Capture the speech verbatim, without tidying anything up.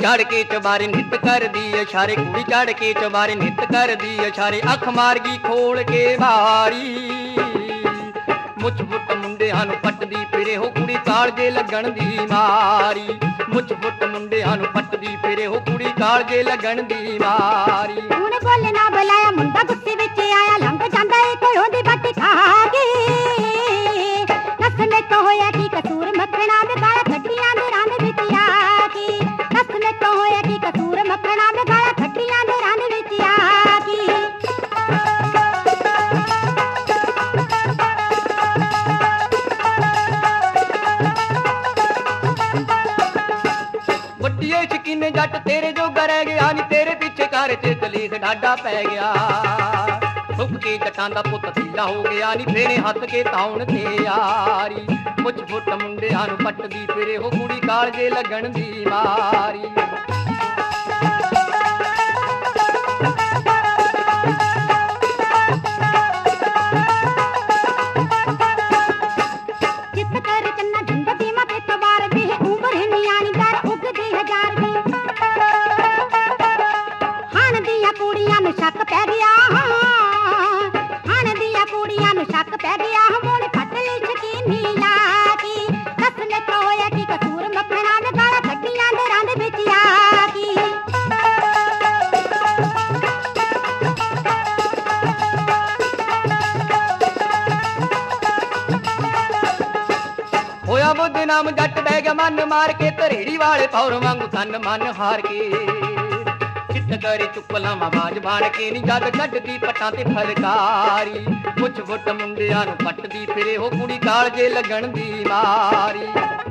चढ़ के चबारे नित कर दी इशारे, कुड़ी चढ़ के चबारे नित कर दी इशारे, अख मार गई खोल के मारी। मुछ फुट मुंडियां नूं पटदी फिरे हो कुड़ी कालजे लगण दी मारी। मुछ फुट मुंडियां नूं पटदी फिरे हो कुड़ी कालजे लगण दी मारी। हुण बोले ना बुलाया मुंडा गुस्से विच आया, लंघ जांदा ए कोई ओंदी बट खा के। नस में तो होया की कसूर मखणा में गाला खड्डियां दे रंग विच आके। नस में तो होया की कसूर मखणा में गाला खड्डियां दे रंग विच आके। वड्डिए शकीने जट तेरे जोगा रह गया नी, तेरे पीछे घर च कलीस डाडा पै गया। सुख के जटां दा पुत सीला हो गया नी, फेरे हथ के ताउण ते यारी। मुछ फुट मुंडियां नूं पटदी फिरे हो कुड़ी कालजे लगण दी मारी। चित कर चन्ना झुंड दी मते तवार दे, उम्र है नियाणी दर उगदी हजार दी। हाण दियां कुड़ियां नूं शक पै गया, हाण दियां कुड़ियां नूं शक पै गया। मोड़ फट लई शकीनी लाकी। नस ने तो होया की कसूर मखणा में गाला खड्डियां दे रंग विच आकी। होया बुद्ध नाम जट बह गया मन मार के, धरेड़ी वाले पौर वांगू तन मन हार के। चित करे चुप लावां बाज बाण के नी, जद कड्डदी पटां ते फलकारी। मुछ फुट मुंडियां नूं पटदी फिरे हो कुड़ी कालजे लगण दी मारी।